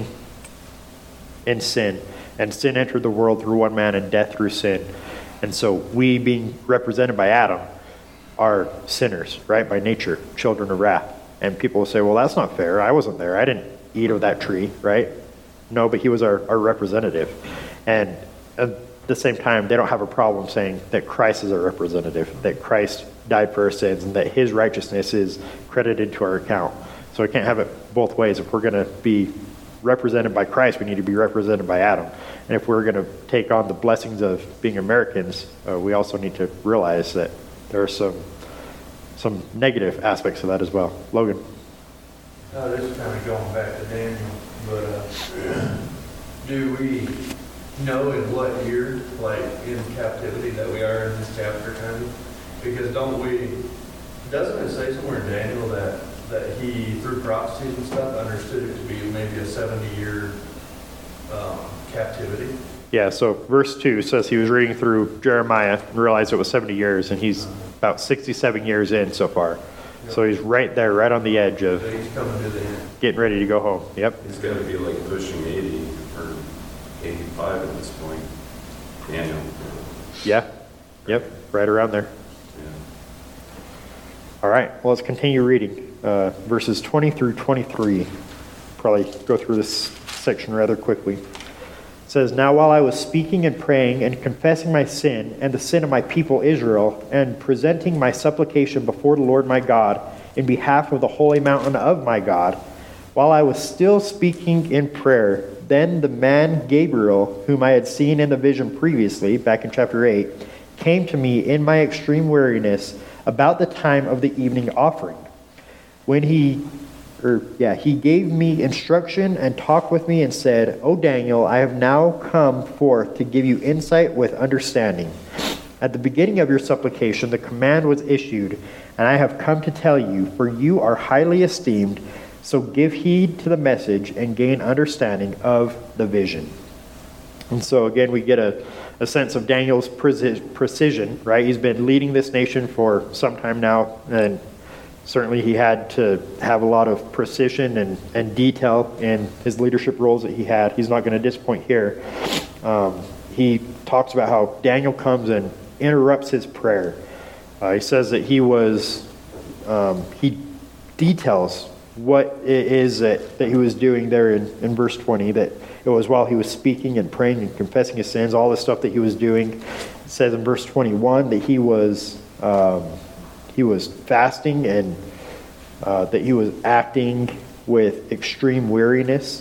in sin, and sin entered the world through one man, and death through sin. And so we, being represented by Adam, are sinners, right? By nature, children of wrath. And people will say, well, that's not fair. I wasn't there. I didn't eat of that tree, right? No, but he was our, our representative. And at the same time, they don't have a problem saying that Christ is our representative, that Christ died for our sins, and that his righteousness is credited to our account. So we can't have it both ways. If we're going to be represented by Christ, we need to be represented by Adam. And if we're going to take on the blessings of being Americans, uh, we also need to realize that there are some some negative aspects of that as well. Logan. Uh, this is kind of going back to Daniel, but uh, do we know in what year, like in captivity, that we are in this chapter kind of? Because don't we, doesn't it say somewhere in Daniel that, that he, through prophecies and stuff, understood it to be maybe a seventy-year um, captivity? Yeah, so verse two says he was reading through Jeremiah and realized it was seventy years, and he's about sixty-seven years in so far. Yep. So he's right there, right on the edge of he's coming to the end. Getting ready to go home. Yep. He's got to be like pushing eighty or eighty-five at this point. Daniel. Yeah. Yep. Right around there. Yeah. All right. Well, let's continue reading. Uh, verses twenty through twenty-three. Probably go through this section rather quickly. It says, now while I was speaking and praying and confessing my sin and the sin of my people Israel, and presenting my supplication before the Lord my God in behalf of the holy mountain of my God, while I was still speaking in prayer, then the man Gabriel, whom I had seen in the vision previously, back in chapter eight, came to me in my extreme weariness about the time of the evening offering. When he Or, yeah, he gave me instruction and talked with me and said, O Daniel, I have now come forth to give you insight with understanding. At the beginning of your supplication, the command was issued, and I have come to tell you, for you are highly esteemed, so give heed to the message and gain understanding of the vision. And so again, we get a, a sense of Daniel's precision, right? He's been leading this nation for some time now, and certainly he had to have a lot of precision and, and detail in his leadership roles that he had. He's not going to disappoint here. Um, he talks about how Daniel comes and interrupts his prayer. Uh, he says that he was, um, he details what it is that, that he was doing there in, in verse twenty, that it was while he was speaking and praying and confessing his sins, all the stuff that he was doing. It says in verse twenty-one that he was... Um, He was fasting, and uh, that he was acting with extreme weariness.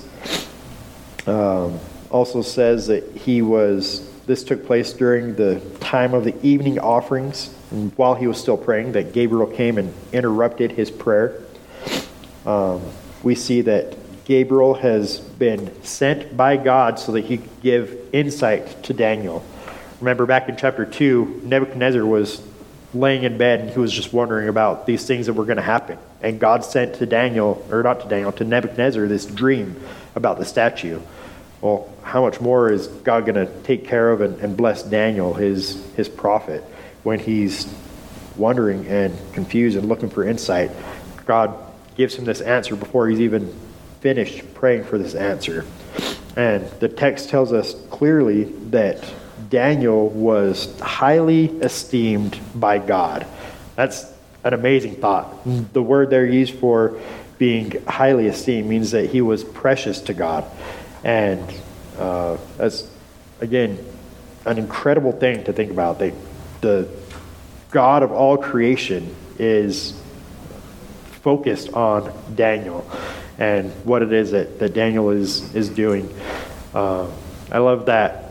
Um, also says that he was, this took place during the time of the evening offerings, and while he was still praying, that Gabriel came and interrupted his prayer. Um, we see that Gabriel has been sent by God so that he could give insight to Daniel. Remember back in chapter two, Nebuchadnezzar was laying in bed, and he was just wondering about these things that were going to happen. And God sent to Daniel, or not to Daniel, to Nebuchadnezzar, this dream about the statue. Well, how much more is God going to take care of and, and bless Daniel, his, his prophet, when he's wondering and confused and looking for insight? God gives him this answer before he's even finished praying for this answer. And the text tells us clearly that Daniel was highly esteemed by God. That's an amazing thought. The word there used for being highly esteemed means that he was precious to God. And uh, that's, again, an incredible thing to think about. That the God of all creation is focused on Daniel and what it is that, that Daniel is, is doing. Uh, I love that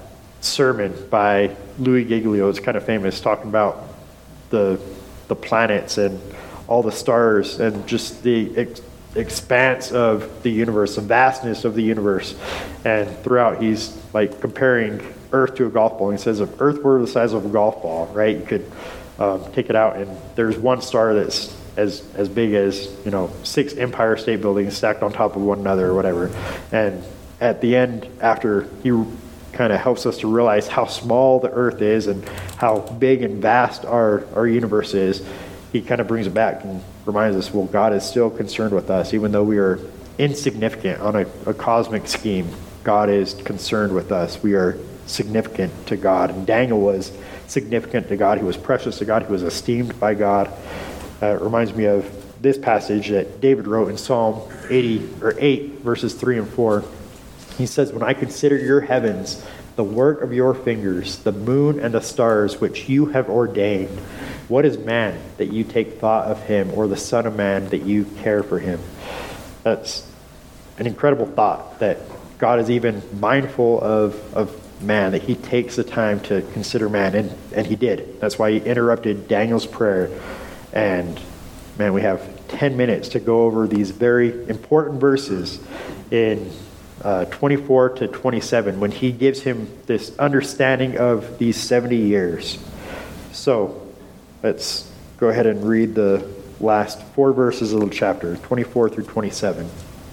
sermon by Louis Giglio. It's kind of famous, talking about the the planets and all the stars and just the ex- expanse of the universe, the vastness of the universe. And throughout, he's like comparing Earth to a golf ball. He says, if Earth were the size of a golf ball, right, you could um, take it out, and there's one star that's as as big as, you know, six Empire State Buildings stacked on top of one another or whatever. And at the end, after he kind of helps us to realize how small the Earth is and how big and vast our, our universe is, he kind of brings it back and reminds us, well, God is still concerned with us, even though we are insignificant on a, a cosmic scheme. God is concerned with us. We are significant to God. And Daniel was significant to God. He was precious to God. He was esteemed by God. Uh, it reminds me of this passage that David wrote in Psalm eighty or eight, verses three and four. He says, when I consider your heavens, the work of your fingers, the moon and the stars which you have ordained, what is man that you take thought of him, or the son of man that you care for him? That's an incredible thought, that God is even mindful of, of man, that he takes the time to consider man, and, and he did. That's why he interrupted Daniel's prayer. And man, we have ten minutes to go over these very important verses in uh, twenty-four to twenty-seven, when he gives him this understanding of these seventy years. So let's go ahead and read the last four verses of the chapter, twenty-four through twenty-seven.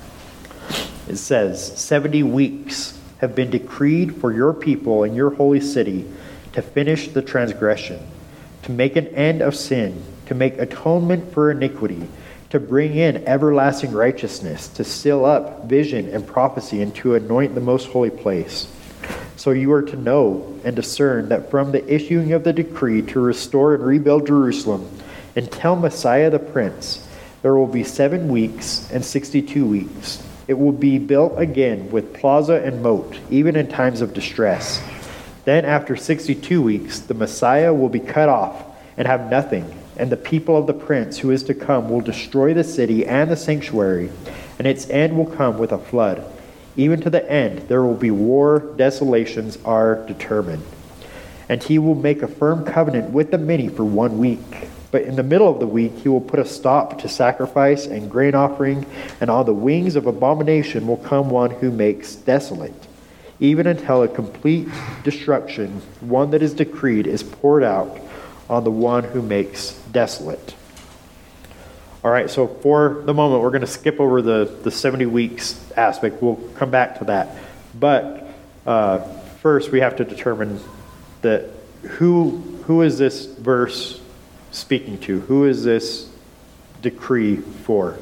It says, seventy weeks have been decreed for your people and your holy city to finish the transgression, to make an end of sin, to make atonement for iniquity, to bring in everlasting righteousness, to seal up vision and prophecy, and to anoint the most holy place. So you are to know and discern that from the issuing of the decree to restore and rebuild Jerusalem until Messiah the Prince, there will be seven weeks and sixty-two weeks. It will be built again with plaza and moat, even in times of distress. Then after sixty-two weeks, the Messiah will be cut off and have nothing, and the people of the prince who is to come will destroy the city and the sanctuary, and its end will come with a flood. Even to the end there will be war, desolations are determined. And he will make a firm covenant with the many for one week. But in the middle of the week he will put a stop to sacrifice and grain offering, and on the wings of abomination will come one who makes desolate, even until a complete destruction, one that is decreed, is poured out on the one who makes desolate. All right, so for the moment, we're going to skip over the, the seventy weeks aspect. We'll come back to that. But uh, first, we have to determine that who who is this verse speaking to? Who is this decree for?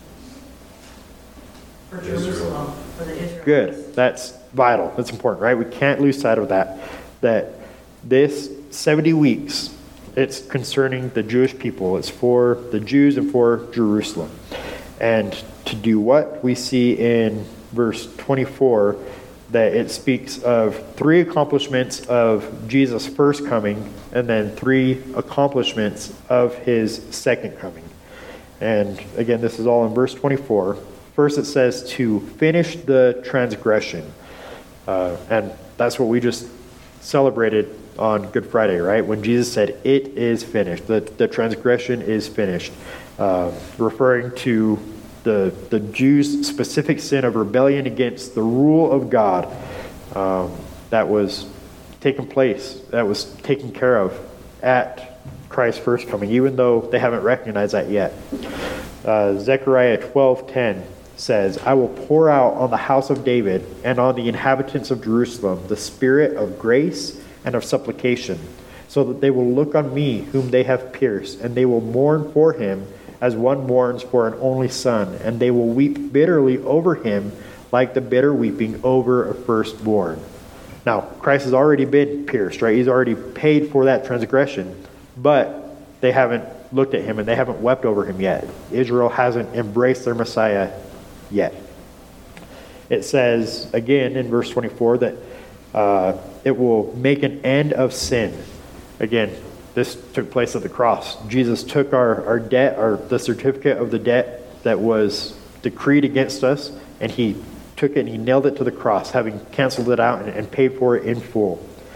For Jerusalem, for the Israelites. Good. That's vital. That's important, right? We can't lose sight of that. That this seventy weeks, it's concerning the Jewish people. It's for the Jews and for Jerusalem. And to do what? We see in verse twenty-four that it speaks of three accomplishments of Jesus' first coming, and then three accomplishments of his second coming. And again, this is all in verse twenty-four. First it says to finish the transgression. Uh, and that's what we just celebrated on Good Friday, right? When Jesus said, it is finished. The, the transgression is finished. Uh, referring to the, the Jews' specific sin of rebellion against the rule of God um, that was taking place, that was taken care of at Christ's first coming, even though they haven't recognized that yet. Uh, Zechariah twelve ten says, I will pour out on the house of David and on the inhabitants of Jerusalem the spirit of grace and of supplication, so that they will look on me whom they have pierced, and they will mourn for him as one mourns for an only son, and they will weep bitterly over him like the bitter weeping over a firstborn. Now, Christ has already been pierced, right? He's already paid for that transgression, but they haven't looked at him and they haven't wept over him yet. Israel hasn't embraced their Messiah yet. It says, again, in verse twenty-four, that uh, it will make an end of sin. Again, this took place at the cross. Jesus took our, our debt, our the certificate of the debt that was decreed against us, and he took it and he nailed it to the cross, having canceled it out and, and paid for it in full.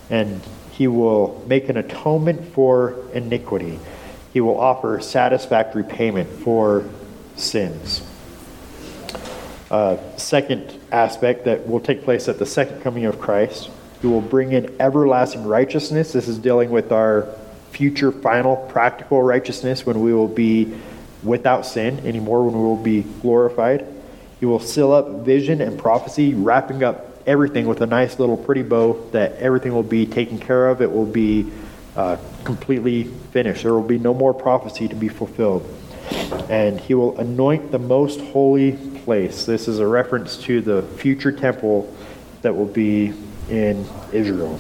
and he will make an atonement for iniquity. He will offer satisfactory payment for sins. Uh, second aspect that will take place at the second coming of Christ, he will bring in everlasting righteousness. This is dealing with our future final practical righteousness when we will be without sin anymore, when we will be glorified. He will seal up vision and prophecy, wrapping up everything with a nice little pretty bow that everything will be taken care of. It will be uh, completely finished. There will be no more prophecy to be fulfilled. And he will anoint the most holy place. This is a reference to the future temple that will be in Israel.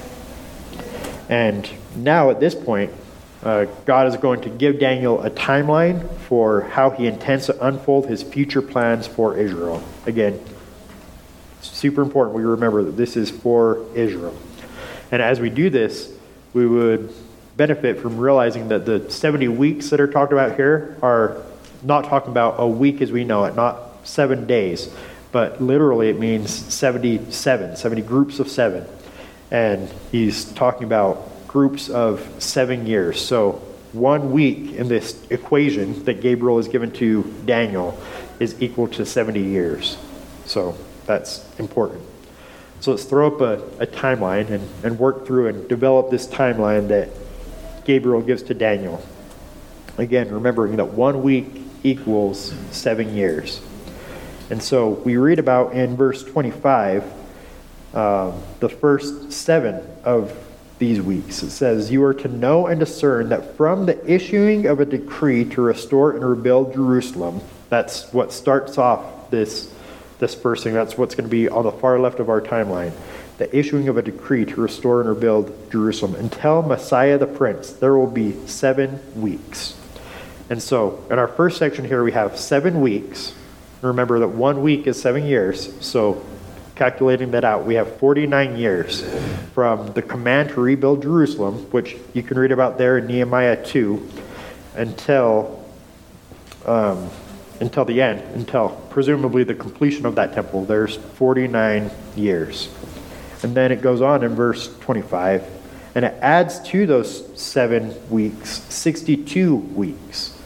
And now at this point, uh, God is going to give Daniel a timeline for how he intends to unfold his future plans for Israel. Again, super important we remember that this is for Israel. And as we do this, we would benefit from realizing that the seventy weeks that are talked about here are not talking about a week as we know it, not seven days, but literally it means seventy-seven, seventy groups of seven. And he's talking about groups of seven years. So one week in this equation that Gabriel is given to Daniel is equal to seventy years. So that's important. So let's throw up a, a timeline and, and work through and develop this timeline that Gabriel gives to Daniel. Again, remembering that one week equals seven years. And so we read about in verse twenty-five, um, the first seven of these weeks. It says, "You are to know and discern that from the issuing of a decree to restore and rebuild Jerusalem," that's what starts off this This first thing, that's what's going to be on the far left of our timeline. The issuing of a decree to restore and rebuild Jerusalem. Until Messiah the Prince, there will be seven weeks. And so, in our first section here, we have seven weeks. Remember that one week is seven years. So, calculating that out, we have forty-nine years from the command to rebuild Jerusalem, which you can read about there in Nehemiah two, until... Um, until the end, until presumably the completion of that temple. There's forty-nine years. And then it goes on in verse twenty-five, and it adds to those seven weeks, sixty-two weeks.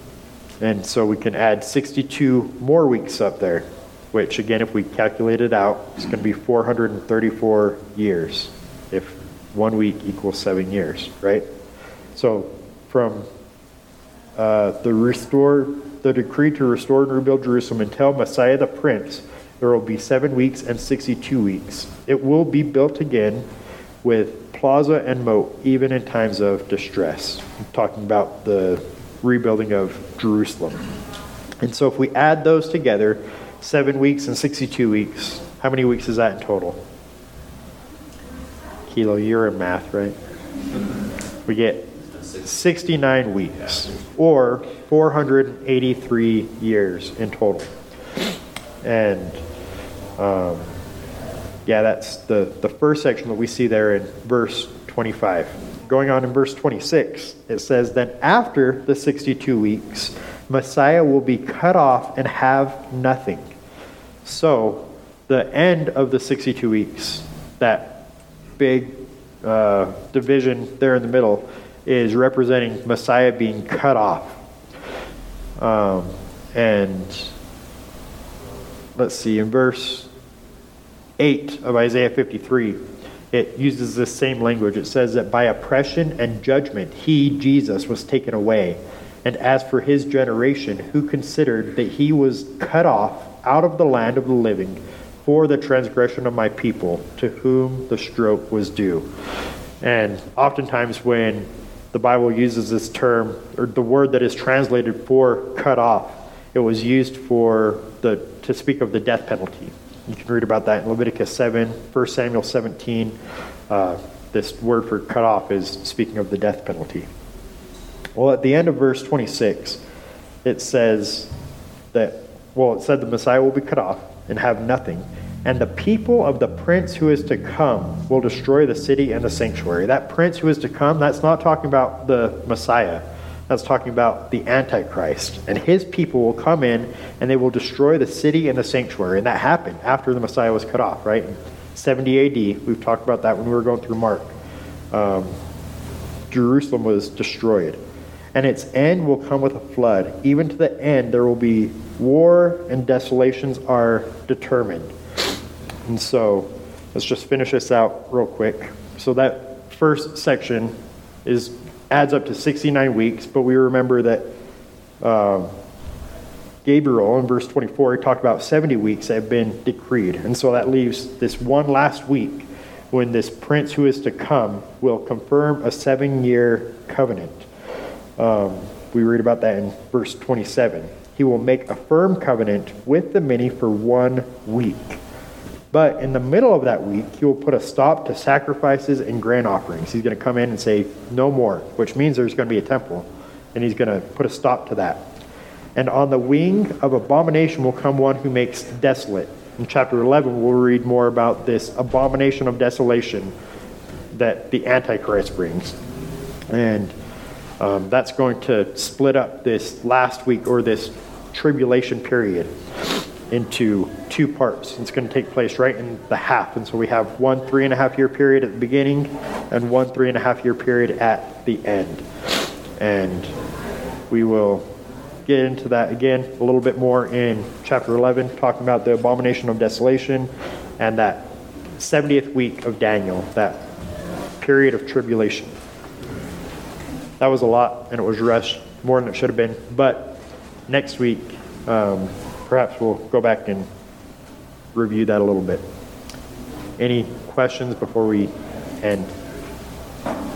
And so we can add sixty-two more weeks up there, which again, if we calculate it out, it's going to be four hundred thirty-four years, if one week equals seven years, right? So from uh, the restore... the decree to restore and rebuild Jerusalem until Messiah the Prince, there will be seven weeks and sixty-two weeks. It will be built again with plaza and moat, even in times of distress. I'm talking about the rebuilding of Jerusalem. And so if we add those together, seven weeks and sixty-two weeks, how many weeks is that in total? Kilo, you're in math, right? We get sixty-nine weeks, or four hundred eighty-three years in total. And um, yeah, that's the, the first section that we see there in verse twenty-five. Going on in verse twenty-six, it says, "Then after the sixty-two weeks, Messiah will be cut off and have nothing." So the end of the sixty-two weeks, that big uh, division there in the middle, is representing Messiah being cut off. Um, and let's see, in verse eight of Isaiah fifty-three, it uses this same language. It says that by oppression and judgment, he, Jesus, was taken away. And as for his generation, who considered that he was cut off out of the land of the living for the transgression of my people, to whom the stroke was due. And oftentimes when the Bible uses this term, or the word that is translated for cut off, it was used for the to speak of the death penalty. You can read about that in Leviticus seven, First Samuel seventeen. Uh, this word for cut off is speaking of the death penalty. Well, at the end of verse twenty-six, it says that, well, it said the Messiah will be cut off and have nothing. And the people of the prince who is to come will destroy the city and the sanctuary. That prince who is to come, that's not talking about the Messiah. That's talking about the Antichrist. And his people will come in and they will destroy the city and the sanctuary. And that happened after the Messiah was cut off, right? seventy A D, we've talked about that when we were going through Mark. Um, Jerusalem was destroyed, and its end will come with a flood. Even to the end, there will be war and desolations are determined. And so, let's just finish this out real quick. So that first section is adds up to sixty-nine weeks, but we remember that um, Gabriel in verse twenty-four, he talked about seventy weeks that have been decreed. And so that leaves this one last week when this prince who is to come will confirm a seven-year covenant. Um, we read about that in verse twenty-seven. He will make a firm covenant with the many for one week. But in the middle of that week, he will put a stop to sacrifices and grain offerings. He's going to come in and say, no more, which means there's going to be a temple. And he's going to put a stop to that. And on the wing of abomination will come one who makes desolate. In chapter eleven, we'll read more about this abomination of desolation that the Antichrist brings. And um, that's going to split up this last week, or this tribulation period, into two parts. It's going to take place right in the half. And so we have one three and a half year period at the beginning and one three and a half year period at the end. And we will get into that again a little bit more in chapter eleven, talking about the abomination of desolation and that seventieth week of Daniel, that period of tribulation. That was a lot, and it was rushed more than it should have been. But next week, um, perhaps we'll go back and review that a little bit. Any questions before we end?